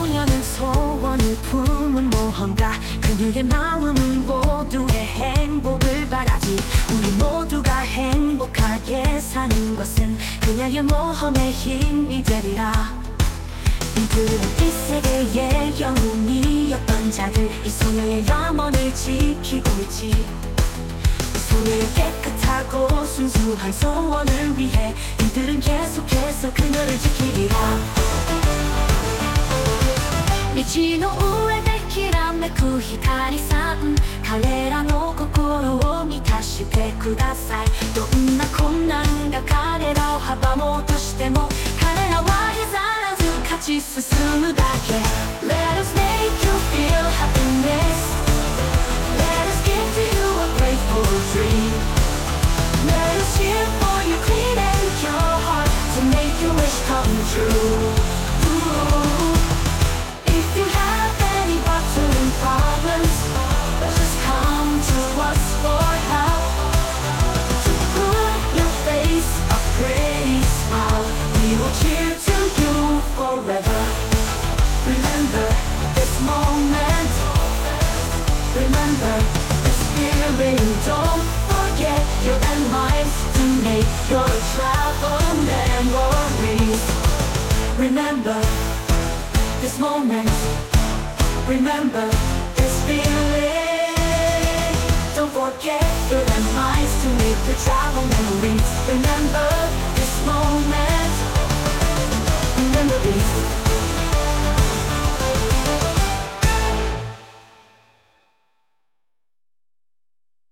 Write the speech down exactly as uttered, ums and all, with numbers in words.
소녀는 소원을 품은 무언가 그녀의 마음은 모두의 행복을 바라지. 우리 모두가 행복하게 사는 것은 그녀의 모험의 힘이 되리라. 이들은 이 세계의 영웅이었던 자들, 이 소녀의 염원을 지키고 있지. 이 소녀의 깨끗하고 순수한 소원을 위해 이들은 계속해서 그녀를 지키리라. 道の上できらめく光さん、彼らの心を満たしてください。どんな困難が彼らを阻もうとしても、彼らは譲らず勝ち進むだけ。 Let us make you feel happiness. Let us give to you a grateful dream. Let us cheer for you, clean and pure heart, to make your wish come true. Ooh. If you have any bottling problems, just come to us for help. To put your face a pretty smile, we will cheer to you forever. Remember this moment. Remember this feeling. Don't forget your landmines to make your travel memories. Remember this moment. Remember this feeling. Don't forget your landmines to make your travel memories. Remember